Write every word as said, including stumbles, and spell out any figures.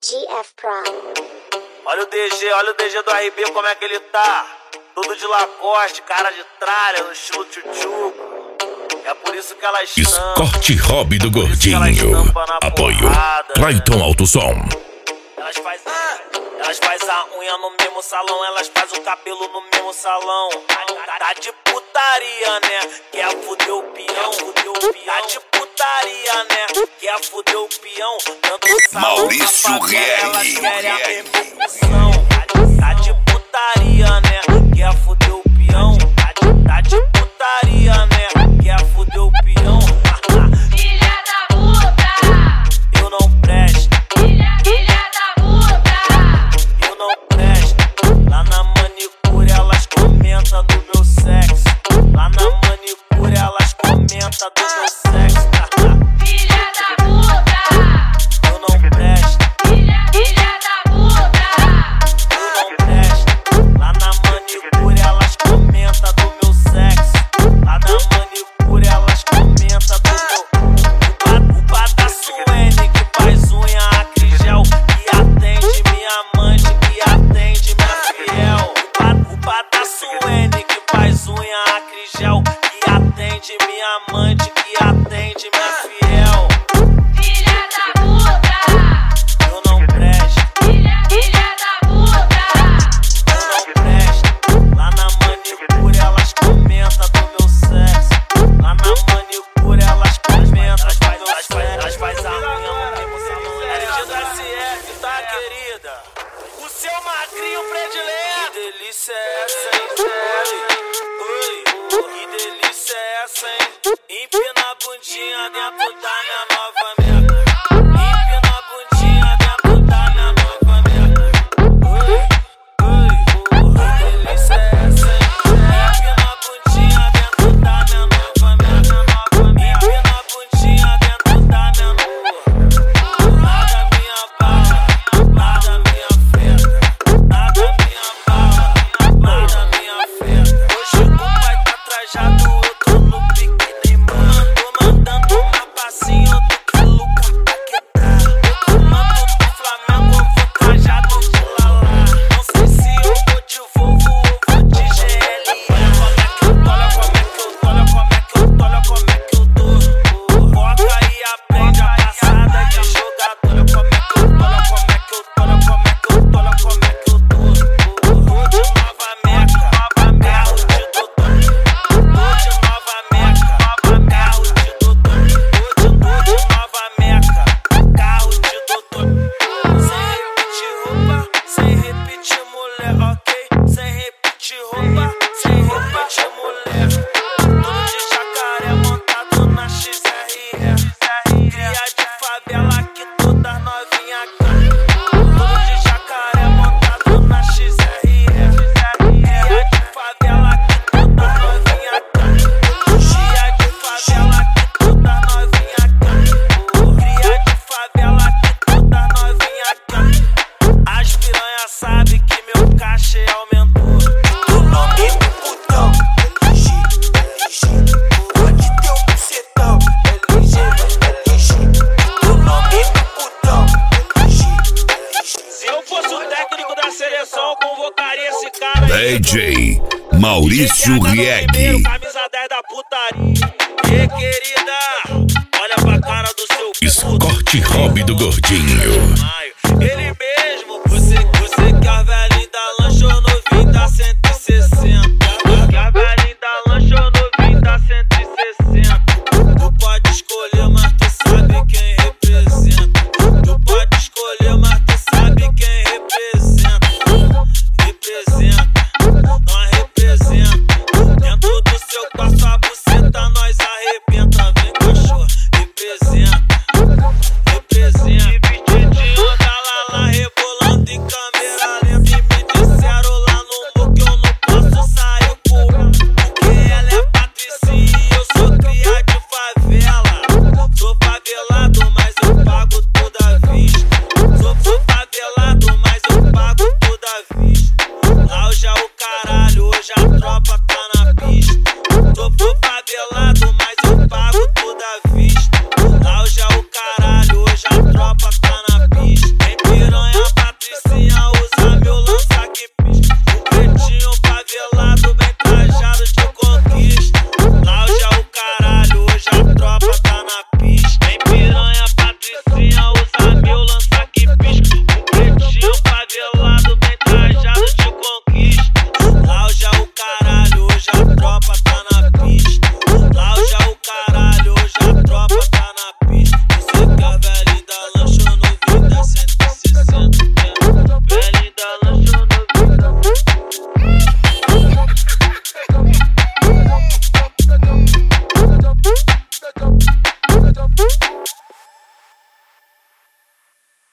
G F Pro. Olha o D G, olha o D G do R B como é que ele tá. Tudo de Lacoste, cara de tralha, no estilo tchutchuco. É por isso que elas estampa. Scott Hobby do Gordinho. Apoio Clayton Alto Som. Elas faz, ah, elas faz a unha no mesmo salão, elas faz o cabelo no mesmo salão. Tá, tá de putaria, né? Quer fuder o peão, fuder o peão. Tá de putaria, né? Quer fuder o peão. Tanto salão, Maurício Riel. Elas querem a mesma opção. Tá de putaria, né? Quer fuder o peão. Tá de, tá de putaria, né? Quer fuder o peão. Filha da puta! Eu não presto. Filha, filha da puta! Eu não presto. Lá na manicure elas comentam do meu sexo. Lá na manicure elas comentam do meu sexo. Filha da puta! Eu não presto. Filha, filha da puta! Eu não presto. Lá na manicure elas comentam do meu sexo. Lá na manicure elas comentam do meu. O bata Suene que faz unha acrigel, que atende minha amante, que atende minha fiel. O bata Suene que faz unha acrigel, que atende minha amante, que atende minha fiel. Filha da puta! Eu não presto. Filha, filha da puta! Eu não presto. Lá na manicure elas comentam do meu sexo. Lá na manicure elas comentam do meu sexo. Elas faz a unha no mesmo salão. L G do S F, tá, querida? O seu magrinho predileto. Que delícia é essa, hein? Oi, que delícia é essa, hein? Empina a bundinha dentro da minha nova meca. Empina a bundinha dentro da minha nova meca. Oi, oi, que delícia é essa, hein? Empina a bundinha dentro da minha nova meca. Empina a bundinha dentro da minha nova. Nada minha bala, nada minha feta. Nada minha bala, nada minha feta. Hoje o pai tá trajado, eu tô no pique mano. Tô mandando uma passinho do que Luca Paquetá. Eu comando do Flamengo, eu vou trajado de Lala. Não sei se eu vou de Volvo ou vou de G L A. Como é que eu tô, olha como é que eu tô, olha como é que eu tô, olha como é que eu tô. Foca e aprende a passada de jogador. Olha como é que eu tô, olha como é que eu tô, olha como é que eu tô, olha como é que eu tô. Tô de nova meca, carro de doutor. Tô de nova meca, carro de doutor. Tô de, tô de nova meca, carro de doutor. Sem repetir roupa, sem repetir mulher, ok? Sem repetir roupa, sem repetir mulher. Tudo de jacaré montado na X R E. Cria de favela que todas novinha quer. Tudo de jacaré montado na X R E. Cria de favela que todas novinha quer. Cria de favela que todas novinha quer. Cria de favela que todas novinha quer. As piranha sabe que meu cachê aumentou. O nome do putão, L G, L G. Pode ter um bucetão, L G, L G. O nome do putão, L G, L G. Se eu fosse o técnico da seleção, eu convocaria esse cara aí. D J Maurício Riel. Camisa dez da putaria. E querida, olha pra cara do seu puto. Scott Hobby do Gordinho.